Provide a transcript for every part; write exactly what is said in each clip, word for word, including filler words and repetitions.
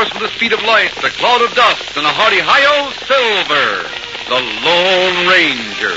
horse with the speed of light, the cloud of dust, and a hearty hi-yo, Silver, the Lone Ranger.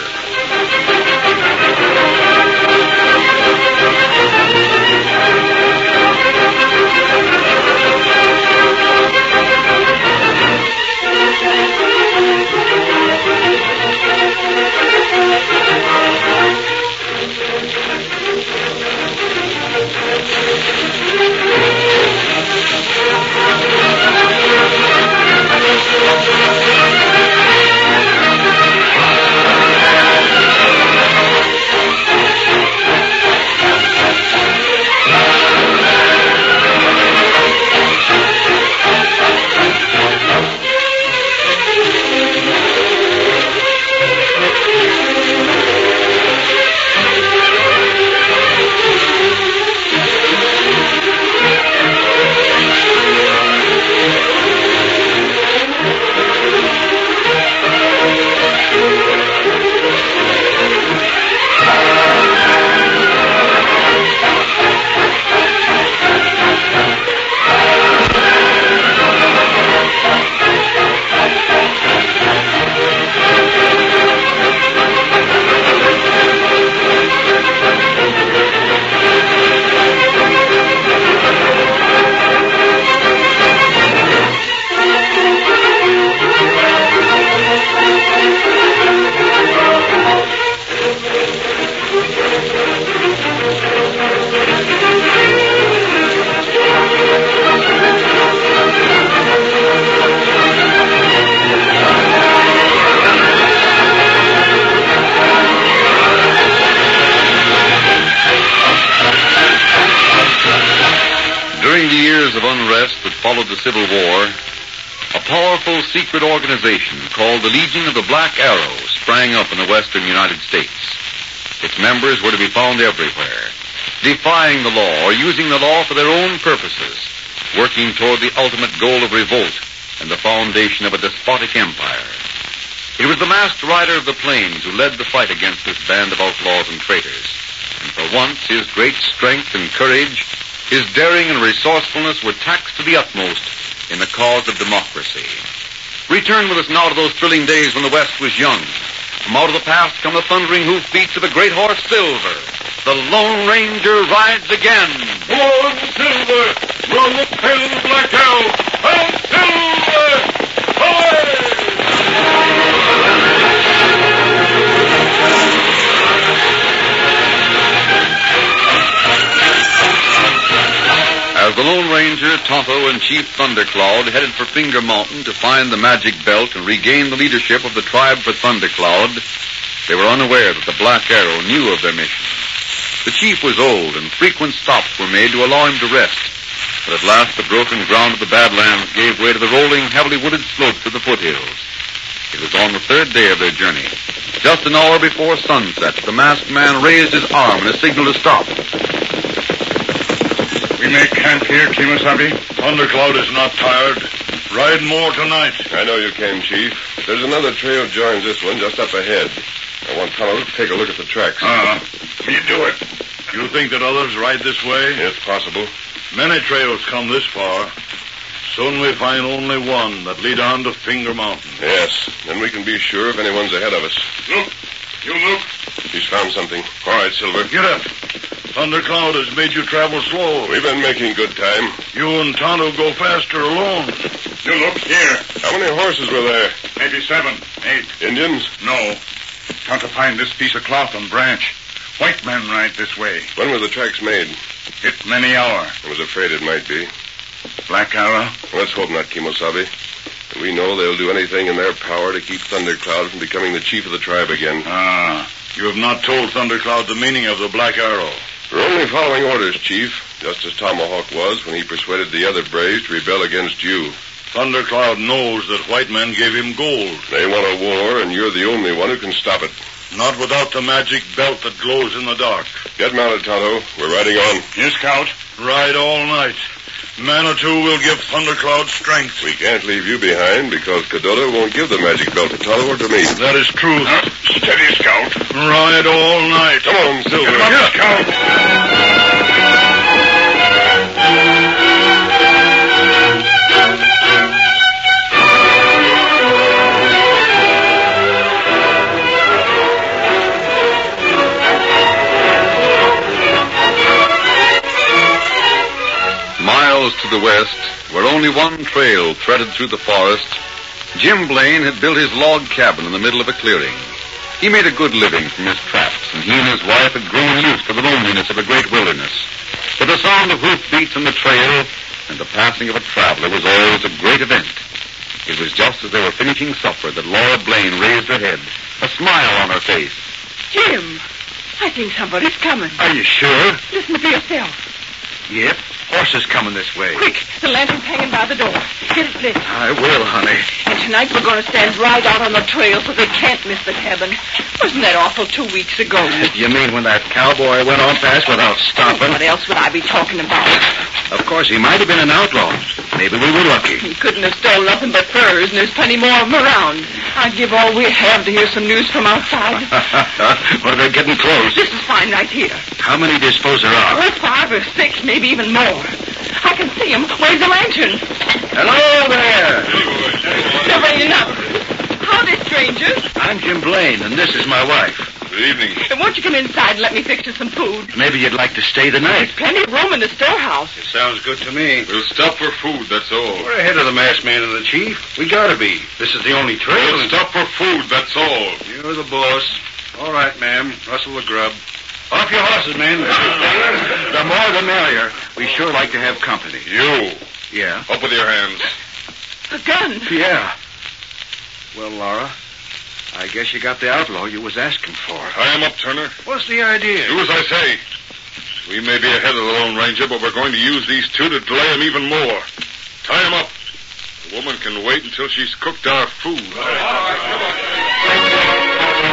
During the years of unrest that followed the Civil War, a powerful secret organization called the Legion of the Black Arrow sprang up in the western United States. Its members were to be found everywhere, defying the law or using the law for their own purposes, working toward the ultimate goal of revolt and the foundation of a despotic empire. It was the masked rider of the plains who led the fight against this band of outlaws and traitors. And for once, his great strength and courage, his daring and resourcefulness were taxed to the utmost in the cause of democracy. Return with us now to those thrilling days when the West was young. From out of the past come the thundering hoofbeats of the great horse Silver. The Lone Ranger rides again. On Silver! Run the tail of the Black Arrow! On Silver! Away! As the Lone Ranger, Tonto, and Chief Thundercloud headed for Finger Mountain to find the magic belt and regain the leadership of the tribe for Thundercloud, they were unaware that the Black Arrow knew of their mission. The chief was old, and frequent stops were made to allow him to rest. But at last the broken ground of the Badlands gave way to the rolling, heavily wooded slopes of the foothills. It was on the third day of their journey. Just an hour before sunset, the masked man raised his arm in a signal to stop. We make camp here, Kemosabe. Thundercloud is not tired. Ride more tonight. I know you can, Chief. There's another trail joins this one just up ahead. I want Tonto to take a look at the tracks. Ah, uh, you do it. You think that others ride this way? It's possible. Many trails come this far. Soon we find only one that lead on to Finger Mountain. Yes, then we can be sure if anyone's ahead of us. Look. You look. He's found something. All right, Silver. Get up. Thundercloud has made you travel slow. We've been making good time. You and Tonto go faster alone. You look here. How many horses were there? Maybe seven, eight. Indians? No. Tonto find this piece of cloth and branch. White men ride this way. When were the tracks made? It many hour. I was afraid it might be. Black Arrow? Let's hope not, Kemosabe. We know they'll do anything in their power to keep Thundercloud from becoming the chief of the tribe again. Ah, you have not told Thundercloud the meaning of the Black Arrow. We're only following orders, Chief, just as Tomahawk was when he persuaded the other braves to rebel against you. Thundercloud knows that white men gave him gold. They want a war, and you're the only one who can stop it. Not without the magic belt that glows in the dark. Get mounted, Tonto. We're riding on. Yes, Scout. Ride all night. Manitou will give Thundercloud strength. We can't leave you behind because Cadota won't give the magic belt to Tonto or to me. That is true. Uh, steady, Scout. Ride all night. Come on, Silver. Come on, Scout. miles to the west, where only one trail threaded through the forest, Jim Blaine had built his log cabin in the middle of a clearing. He made a good living from his traps, and he and his wife had grown used to the loneliness of a great wilderness. But the sound of hoofbeats in the trail and the passing of a traveler was always a great event. It was just as they were finishing supper that Laura Blaine raised her head, a smile on her face. Jim, I think somebody's coming. Are you sure? Listen for yourself. Yep. Horses coming this way. Quick, the lantern's hanging by the door. Get it lit. I will, honey. And tonight we're going to stand right out on the trail so they can't miss the cabin. Wasn't that awful two weeks ago? You mean when that cowboy went on past without stopping? What else would I be talking about? Of course, he might have been an outlaw. Maybe we were lucky. He couldn't have stolen nothing but furs, and there's plenty more of them around. I'd give all we have to hear some news from outside. Well, they're getting close. This is fine right here. How many do you suppose there are? Oh, five or six, maybe even more. I can see him. Where's the lantern? Hello there. They're raining up. Howdy, strangers. I'm Jim Blaine, and this is my wife. Good evening. And won't you come inside and let me fix you some food? Maybe you'd like to stay the night. Plenty of room in the storehouse. It sounds good to me. We'll stop for food, that's all. We're ahead of the masked man and the chief. We gotta be. This is the only trail. We'll stop for food, that's all. You're the boss. All right, ma'am. Rustle the grub. Off your horses, men. The more the merrier. We sure like to have company. You. Yeah? Up with your hands. A gun. Yeah. Well, Laura, I guess you got the outlaw you was asking for. Tie him up, Turner. What's the idea? Do as I say. We may be ahead of the Lone Ranger, but we're going to use these two to delay him even more. Tie him up. The woman can wait until she's cooked our food. All right, all right, come on.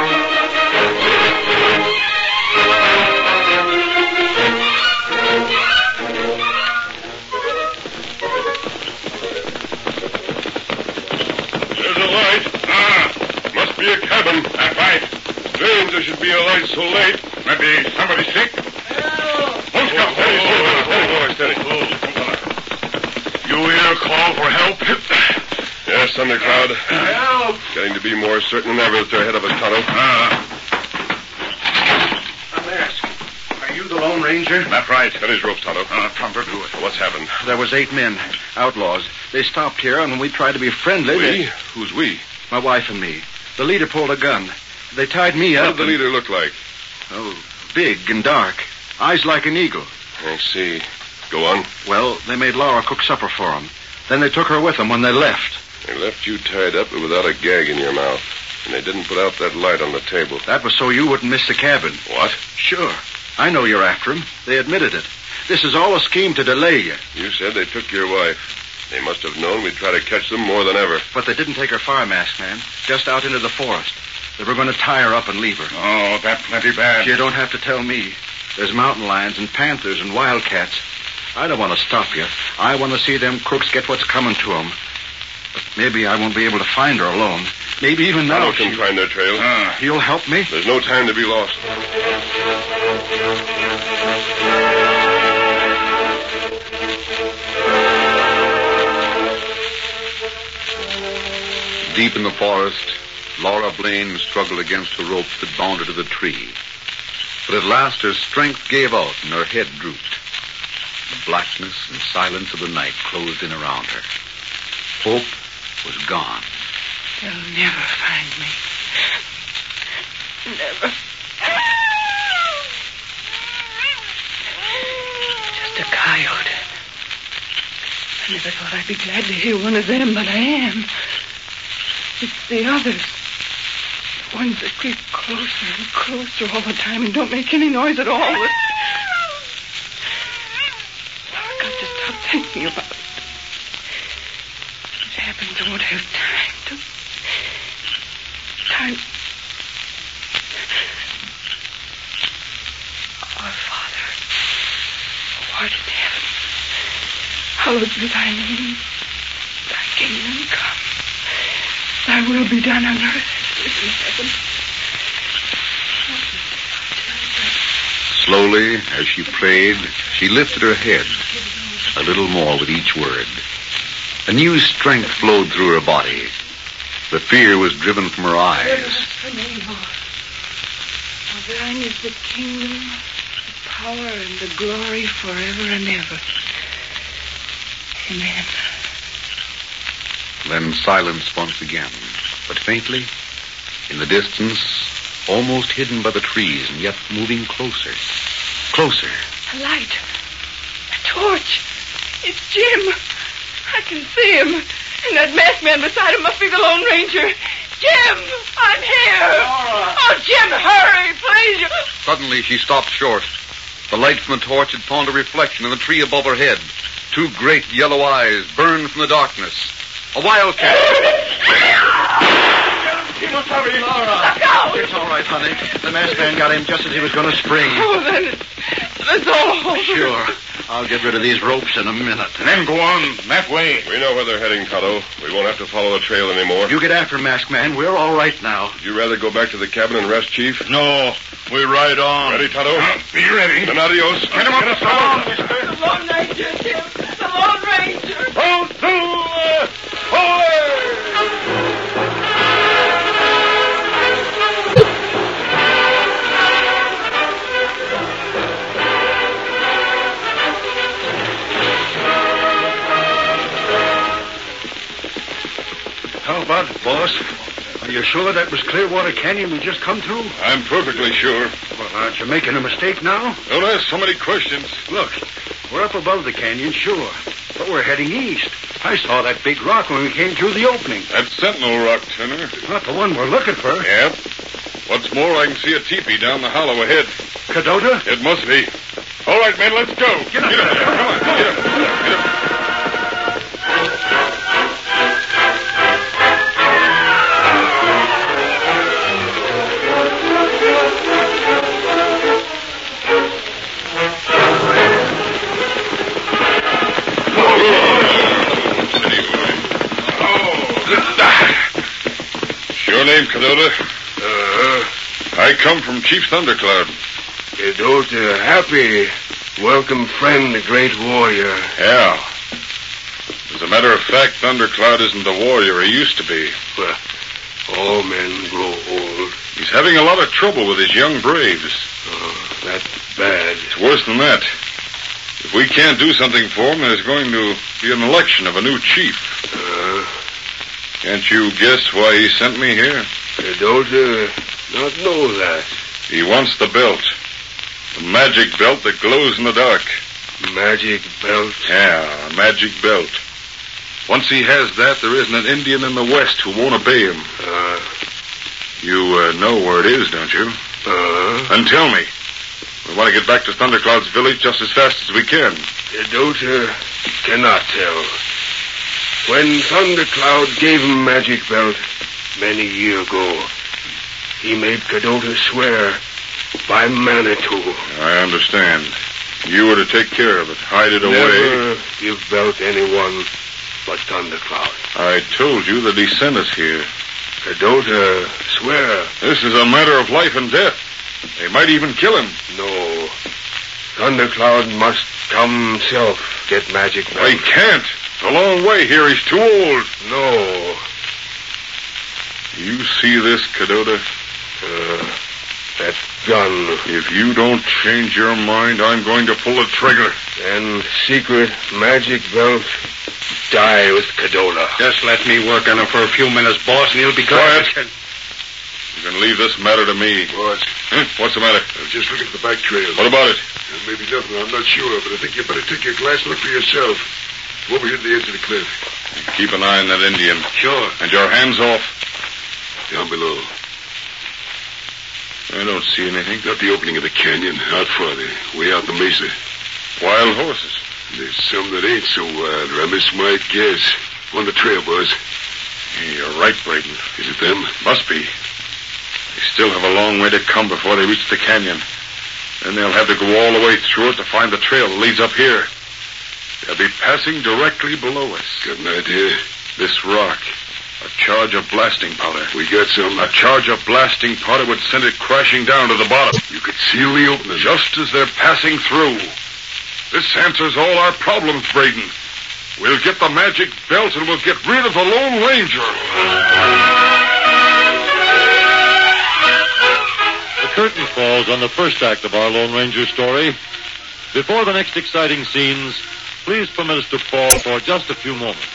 There's a light. Ah, must be a cabin. That's right. Strange there should be a light so late. Maybe somebody sick. Who's come? Steady, steady, steady, steady. You hear a call for help? Yes, Thundercloud. Help! Getting to be more certain than ever that they're ahead of us, Tonto. Ah. I'm asked. Are you the Lone Ranger? That's right. Got his ropes, Tonto. Uh, Trumper, do it. What's happened? There was eight men, outlaws. They stopped here, and when we tried to be friendly... We? They... Who's we? My wife and me. The leader pulled a gun. They tied me What up. did the and- leader look like? Oh, big and dark. Eyes like an eagle. I see. Go on. Well, they made Laura cook supper for them. Then they took her with them when they left. They left you tied up but without a gag in your mouth. And they didn't put out that light on the table. That was so you wouldn't miss the cabin. What? Sure. I know you're after him. They admitted it. This is all a scheme to delay you. You said they took your wife. They must have known we'd try to catch them more than ever. But they didn't take her far, masked man. Just out into the forest. They were going to tie her up and leave her. Oh, that's plenty bad. You don't have to tell me. There's mountain lions and panthers and wildcats. I don't want to stop you. I want to see them crooks get what's coming to them. But maybe I won't be able to find her alone. Maybe even now. I can she... find their trail. Uh, you'll help me? There's no time to be lost. Deep in the forest, Laura Blaine struggled against the ropes that bound her to the tree. But at last her strength gave out and her head drooped. The blackness and silence of the night closed in around her. Hope was gone. They'll never find me. Never. Just a coyote. I never thought I'd be glad to hear one of them, but I am. It's the others. The ones that creep closer and closer all the time and don't make any noise at all. I've got to stop thinking about it. It happens, I won't have time to... Time... Our Father, who art in heaven, hallowed be thy name. Thy kingdom come. Thy will be done on earth as it is in heaven. Slowly, as she prayed, she lifted her head a little more with each word. A new strength flowed through her body. The fear was driven from her eyes. For thine is the kingdom, the power, and the glory forever and ever. Amen. Then silence once again, but faintly, in the distance, almost hidden by the trees, and yet moving closer. Closer. A light. A torch. It's Jim. I can see him. And that masked man beside him must be the Lone Ranger. Jim, I'm here. Laura. Oh, Jim, hurry, please. Suddenly, she stopped short. The light from the torch had found a reflection in the tree above her head. Two great yellow eyes burned from the darkness. A wildcat. He must hurry, Laura. Look out. It's all right, honey. The masked man got him just as he was going to spring. Oh, then it's, that's all. Sure. I'll get rid of these ropes in a minute. And then go on that way. We know where they're heading, Tonto. We won't have to follow the trail anymore. You get after him, masked man. We're all right now. Would you rather go back to the cabin and rest, Chief? No, we ride on. Ready, Tonto? Be ready. Then adios. Get him up, Tonto. The Lone Ranger, Jim. The Lone Ranger. Hold to, away! How about it, boss? Are you sure that was Clearwater Canyon we just come through? I'm perfectly sure. Well, aren't you making a mistake now? Don't ask so many questions. Look, we're up above the canyon, sure. But we're heading east. I saw that big rock when we came through the opening. That's Sentinel Rock, Tenor. Not the one we're looking for. Yep. What's more, I can see a teepee down the hollow ahead. Cadota? It must be. All right, men, let's go. Get up Get up there. there. Come on. Get up. Get up. Your name, Cadota? Uh, I come from Chief Thundercloud. Cadota, happy, welcome friend, the great warrior. Yeah. As a matter of fact, Thundercloud isn't the warrior he used to be. Well, all men grow old. He's having a lot of trouble with his young braves. Oh, that's bad. It's worse than that. If we can't do something for him, there's going to be an election of a new chief. Uh, Can't you guess why he sent me here? Cadota, not know that. He wants the belt. The magic belt that glows in the dark. Magic belt. Yeah, a magic belt. Once he has that, there isn't an Indian in the West who won't obey him. Uh, You uh, know where it is, don't you? uh, Then tell me. We want to get back to Thundercloud's village just as fast as we can. Cadota cannot tell. When Thundercloud gave him magic belt many years ago, he made Cadota swear by Manitou. I understand. You were to take care of it, hide it away. Never give belt anyone but Thundercloud. I told you that he sent us here. Cadota swear. This is a matter of life and death. They might even kill him. No. Thundercloud must come himself get magic belt. He can't. It's a long way here. He's too old. No. You see this, Cadota? Uh, that gun. If you don't change your mind, I'm going to pull the trigger. And secret magic belt die with Cadota. Just let me work on him for a few minutes, boss, and he'll be Quiet. glad. You can leave this matter to me. What? Huh? What's the matter? I'm just looking at the back trail. What about it? Maybe nothing, I'm not sure, but I think you better take your glass look for yourself. Over here at the edge of the cliff. Keep an eye on that Indian. Sure. And your hands off. Down below. I don't see anything. Not the opening of the canyon. Out farther. Way out the mesa. Wild horses. There's some that ain't so wild, or I miss my guess. On the trail, boys. Hey, you're right, Braden. Is it them? Must be. They still have a long way to come before they reach the canyon. Then they'll have to go all the way through it to find the trail that leads up here. They'll be passing directly below us. Got an idea? This rock. A charge of blasting powder. We got some. A charge of blasting powder would send it crashing down to the bottom. You could seal the opening. Just as they're passing through. This answers all our problems, Braden. We'll get the magic belt and we'll get rid of the Lone Ranger. The curtain falls on the first act of our Lone Ranger story. Before the next exciting scenes, Please permit us to fall for just a few moments.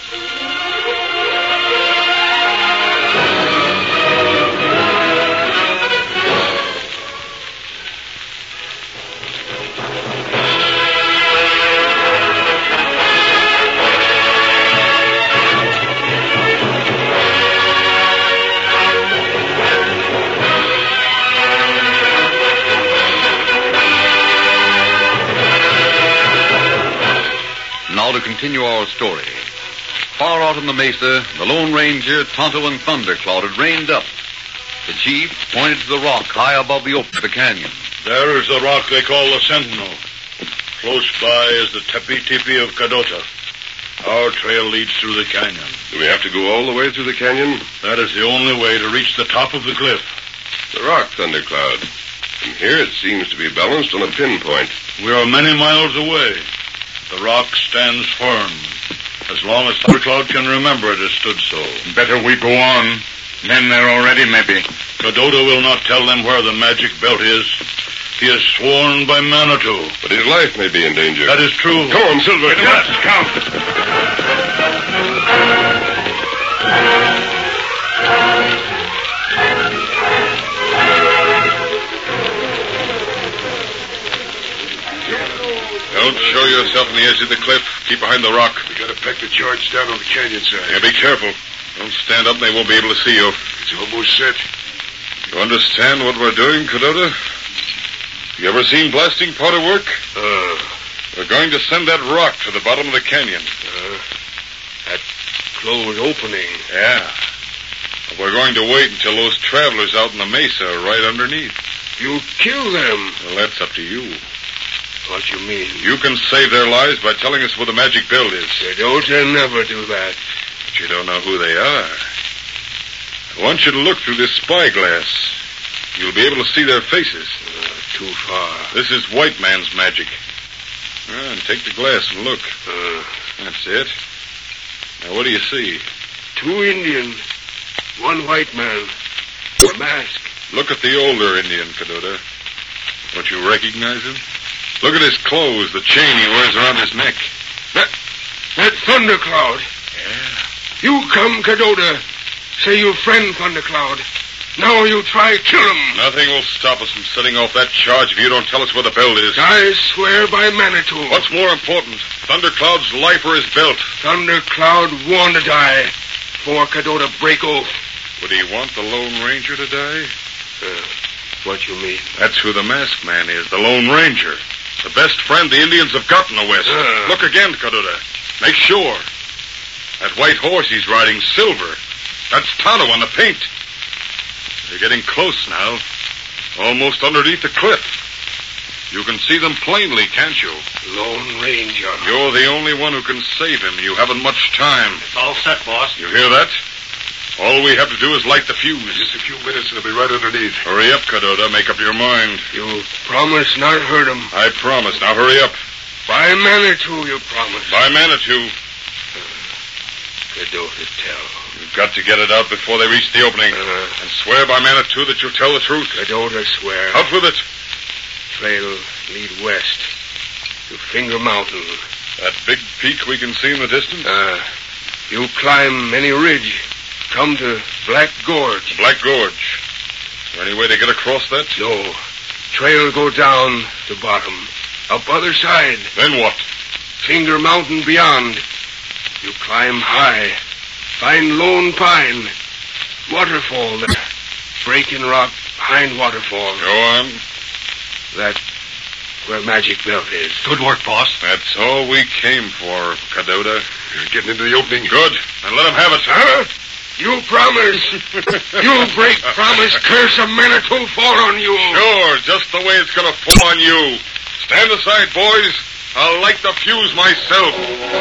Now to continue our story. Far out on the mesa, the Lone Ranger, Tonto, and Thundercloud had reined up. The chief pointed to the rock high above the open of the canyon. There is the rock they call the Sentinel. Close by is the tepi-tepi of Cadota. Our trail leads through the canyon. Do we have to go all the way through the canyon? That is the only way to reach the top of the cliff. The rock, Thundercloud. From here it seems to be balanced on a pinpoint. We are many miles away. The rock stands firm. As long as Thundercloud can remember it has stood so. Better we go on. Men there already, maybe. Cadota will not tell them where the magic belt is. He is sworn by Manitou. But his life may be in danger. That is true. Come on, Silver. Yes, Count. Don't show yourself on the edge of the cliff. Keep behind the rock. We gotta pack the charge down on the canyon side. Yeah, be careful. Don't stand up and they won't be able to see you. It's almost set. You understand what we're doing, Cadota? You ever seen blasting powder work? Uh, We're going to send that rock to the bottom of the canyon. uh, that closed opening. Yeah. But we're going to wait until those travelers out in the mesa are right underneath. You kill them. Well, that's up to you. What you mean? You can save their lives by telling us where the magic belt is. Cadota never do that. But you don't know who they are. I want you to look through this spyglass. You'll be able to see their faces. Uh, too far. This is white man's magic. Ah, and take the glass and look. Uh, That's it. Now, what do you see? two Indian. One white man. A mask. Look at the older Indian, Cadota. Don't you recognize him? Look at his clothes, the chain he wears around his neck. That, that Thundercloud. Yeah. You come, Cadota. Say you friend Thundercloud. Now you try kill him. Nothing will stop us from setting off that charge if you don't tell us where the belt is. I swear by Manitou. What's more important, Thundercloud's life or his belt? Thundercloud want to die before Cadota break oath. Would he want the Lone Ranger to die? Uh, what you mean? That's who the masked man is, the Lone Ranger. The best friend the Indians have got in the West. Uh. Look again, Cadota. Make sure. That white horse he's riding, Silver. That's Tonto on the paint. They're getting close now. Almost underneath the cliff. You can see them plainly, can't you? Lone Ranger. You're the only one who can save him. You haven't much time. It's all set, boss. You hear that? All we have to do is light the fuse. Just a few minutes and it'll be right underneath. Hurry up, Cadota. Make up your mind. You promise not hurt him. I promise. Now hurry up. By Manitou, you promise. By Manitou. Cadota tell. You've got to get it out before they reach the opening. Uh, And swear by Manitou that you'll tell the truth. Cadota swear. Out with it. Trail lead west to Finger Mountain. That big peak we can see in the distance? Uh, you climb any ridge. Come to Black Gorge. Black Gorge. Is there any way to get across that? No. Trail go down to bottom. Up other side. Then what? Finger Mountain beyond. You climb high. Find Lone Pine. Waterfall there. Breaking rock behind waterfall. Go on. That's where Magic Belt is. Good work, boss. That's all we came for, Cadota. You're getting into the opening. Good. Then let him have it. Huh? You promise. You break promise. Curse of Manitou fall on you. Sure, just the way it's going to fall on you. Stand aside, boys. I'll light the fuse myself.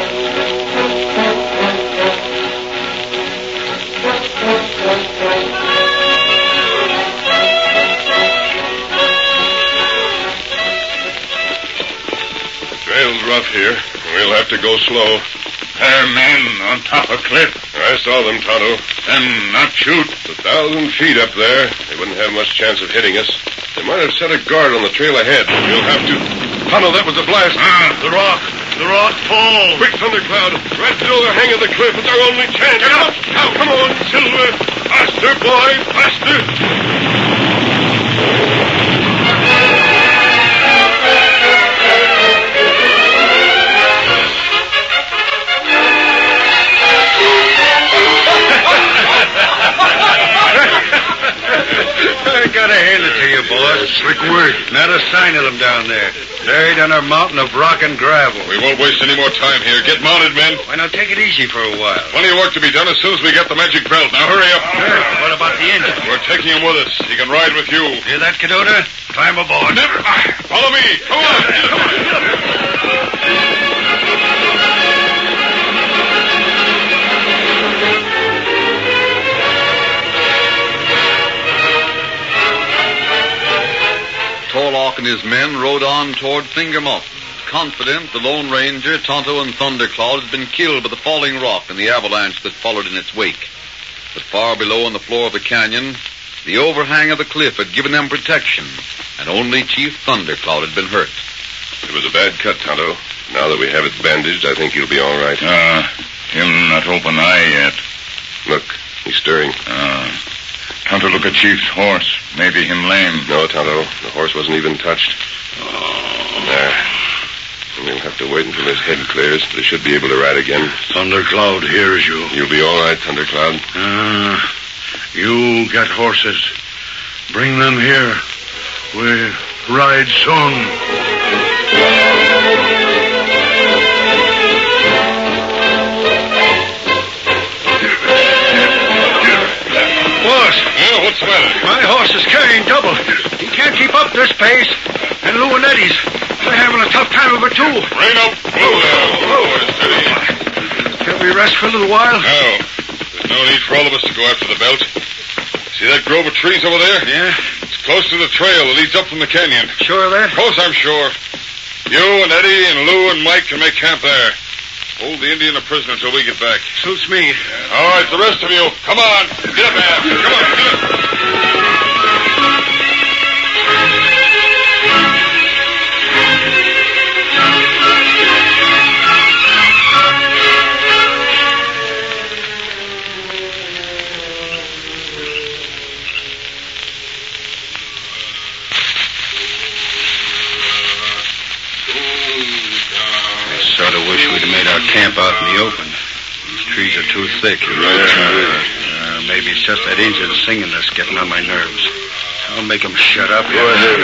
The trail's rough here. We'll have to go slow. There are men on top of cliff. I saw them, Tonto. Then not shoot. It's a thousand feet up there. They wouldn't have much chance of hitting us. They might have set a guard on the trail ahead. We'll have to... Tonto, that was a blast. Ah, the rock. The rod fall. Quick, Thundercloud. Right below the hang of the cliff. It's our only chance. Get up. Now, come on, Silver. Faster, boy. Faster. I gotta hand it to you, boss. Slick work. Not a sign of them down there. Buried under a mountain of rock and gravel. We won't waste any more time here. Get mounted, men. Why not take it easy for a while? Plenty of work to be done as soon as we get the magic belt. Now hurry up. Yeah, what about the engine? We're taking him with us. He can ride with you. Hear that, Cadota? Climb aboard. Never. Follow me. Come on. Come on. Torlock and his men rode on toward Finger Mountain, confident the Lone Ranger, Tonto, and Thundercloud had been killed by the falling rock and the avalanche that followed in its wake. But far below on the floor of the canyon, the overhang of the cliff had given them protection, and only Chief Thundercloud had been hurt. It was a bad cut, Tonto. Now that we have it bandaged, I think he'll be all right. Ah, uh, him not open eye yet. Look, he's stirring. Ah. Uh. Tonto, look at Chief's horse. Maybe him lame. No, Tonto. The horse wasn't even touched. Oh. There. And we'll have to wait until his head clears, but he should be able to ride again. Thundercloud hears you. You'll be all right, Thundercloud. Ah, uh, you get horses. Bring them here. We ride soon. Yeah, what's the matter? My horse is carrying double. He can't keep up this pace. And Lou and Eddie's, they're having a tough time of it, too. Rein up. Whoa, whoa, steady. Can we rest for a little while? No. There's no need for all of us to go after the belt. See that grove of trees over there? Yeah. It's close to the trail that leads up from the canyon. Sure of that? Of course I'm sure. You and Eddie and Lou and Mike can make camp there. Hold the Indian a prisoner until we get back. Suits me. All right, the rest of you, come on. Get up there. Come on, get up. Sort of wish we'd have made our camp out in the open. These trees are too thick. Right. Uh, maybe it's just that Indian singing that's getting on my nerves. I'll make him shut up. Go ahead.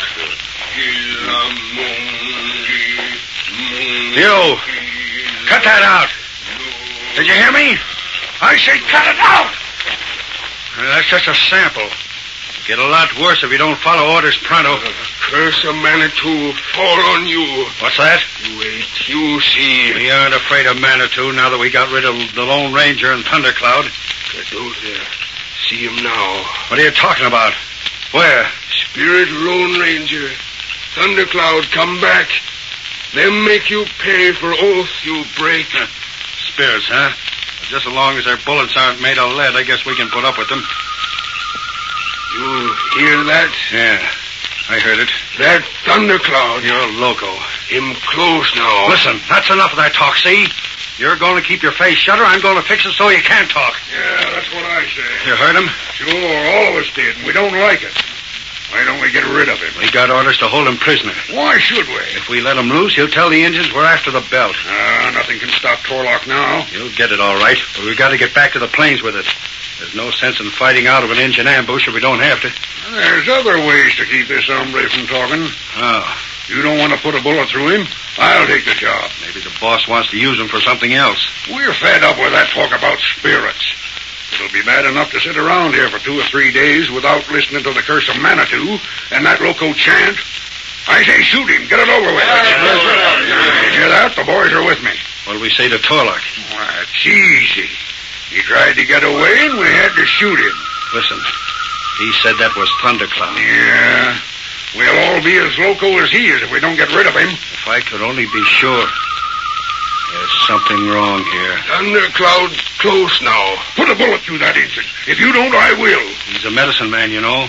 You, cut that out. Did you hear me? I say cut it out. Uh, that's just a sample. Get a lot worse if you don't follow orders pronto. Curse of Manitou fall on you. What's that? Wait, you see. We aren't afraid of Manitou now that we got rid of the Lone Ranger and Thundercloud. Cadota, see him now. What are you talking about? Where? Spirit Lone Ranger. Thundercloud, come back. Them make you pay for oath you break. Spirits, huh? Just as long as their bullets aren't made of lead, I guess we can put up with them. You hear that? Yeah, I heard it. That Thundercloud. You're a loco. Him close now. Listen, that's enough of that talk, see? You're going to keep your face shut, or I'm going to fix it so you can't talk. Yeah, that's what I say. You heard him? Sure, all of us did, and we don't like it. Why don't we get rid of him? We got orders to hold him prisoner. Why should we? If we let him loose, he'll tell the Indians we're after the belt. Ah, nothing can stop Torlock now. You'll get it all right, but we've got to get back to the plains with it. There's no sense in fighting out of an Indian ambush if we don't have to. There's other ways to keep this hombre from talking. Oh. You don't want to put a bullet through him? I'll take the job. Maybe the boss wants to use him for something else. We're fed up with that talk about spirits. It'll be bad enough to sit around here for two or three days without listening to the curse of Manitou and that loco chant. I say shoot him. Get it over with. You hear that? The boys are with me. What'll we say to Torlock? Well, it's easy. He tried to get away and we had to shoot him. Listen, he said that was Thundercloud. Yeah. We'll all be as loco as he is if we don't get rid of him. If I could only be sure. There's something wrong here. Thundercloud close now. Put a bullet through that instant. If you don't, I will. He's a medicine man, you know.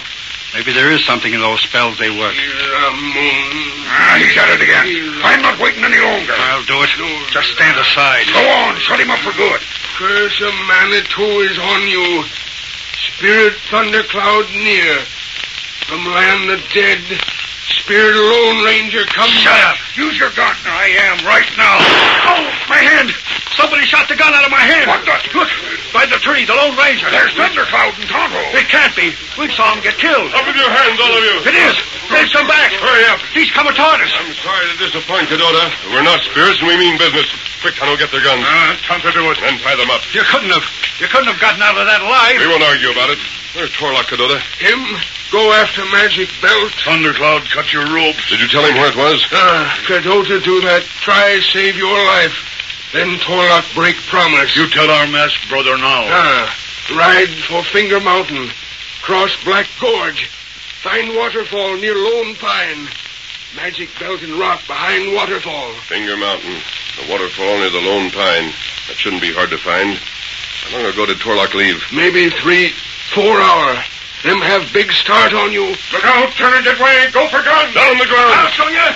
Maybe there is something in those spells they work. Ah, he's at it again. I'm not waiting any longer. I'll do it. Just stand aside. Go on, shut him up for good. Curse of Manitou is on you. Spirit thundercloud near. From land of dead, Spirit Lone Ranger come Shut back. up. Use your gun. I am right now. Oh, my hand! Somebody shot the gun out of my hand. What the? Look, by the tree, the Lone Ranger. There's Thundercloud and Tonto. It can't be. We saw him get killed. Up with your hands, all of you. It is. They've come back. Hurry up. He's coming toward us. I'm sorry to disappoint you, Dota. We're not spirits and we mean business. Quick, Tonto, get their guns. Ah, uh, Tonto, do it. Then tie them up. You couldn't have. You couldn't have gotten out of that alive. We won't argue about it. Where's Torlock, Cadota? Him go after Magic Belt. Thundercloud cut your ropes. Did you tell him where it was? Ah, Cadota do that. Try save your life. Then Torlock break promise. You tell our masked brother now. Ah, ride for Finger Mountain. Cross Black Gorge. Find waterfall near Lone Pine. Magic Belt and rock behind waterfall. Finger Mountain. The waterfall near the Lone Pine. That shouldn't be hard to find. How long ago did Torlock leave? Maybe three, four hour. Them have big start on you. Look out, turn it that way. Go for guns. Down on the ground. I'll show you.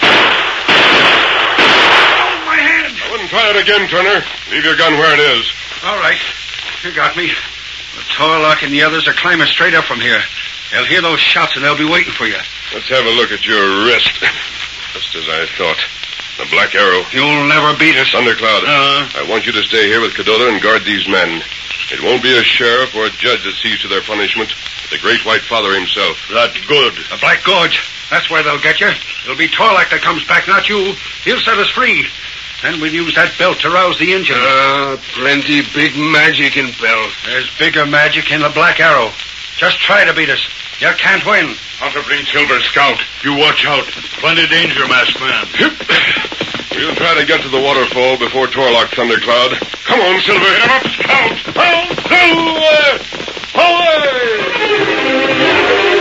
Oh, my hand. I wouldn't try it again, Turner. Leave your gun where it is. All right. You got me. The Torlock and the others are climbing straight up from here. They'll hear those shots and they'll be waiting for you. Let's have a look at your wrist. Just as I thought. The Black Arrow. You'll never beat us. Thundercloud. Uh, I want you to stay here with Cadota and guard these men. It won't be a sheriff or a judge that sees to their punishment, but the Great White Father himself. That's good. The Black Gorge. That's where they'll get you. It'll be Torlock that comes back, not you. He'll set us free. Then we'll use that belt to rouse the Injun. Ah, plenty big magic in belt. There's bigger magic in the Black Arrow. Just try to beat us. You can't win. Hunter, bring Silver, Scout. You watch out. Plenty danger, masked man. We'll try to get to the waterfall before Torlock, Thundercloud. Come on, Silver. Get him up, Scout. Down, Silver! Away!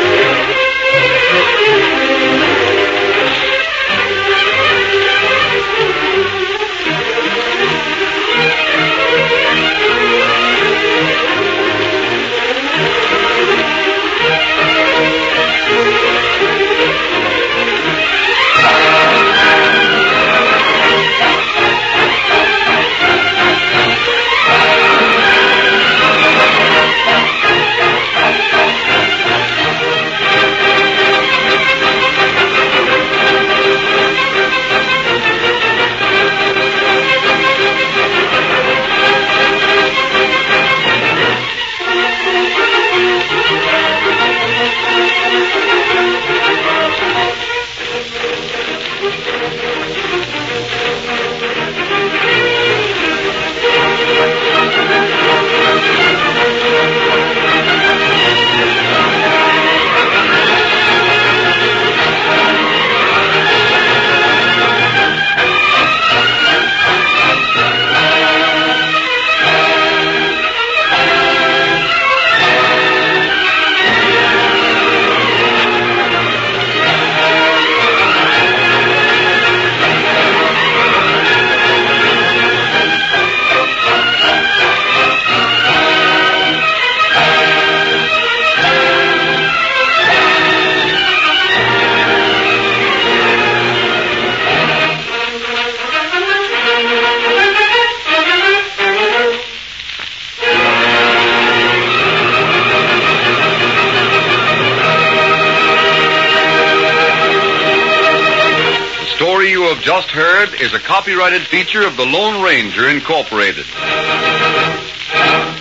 Just heard is a copyrighted feature of the Lone Ranger Incorporated.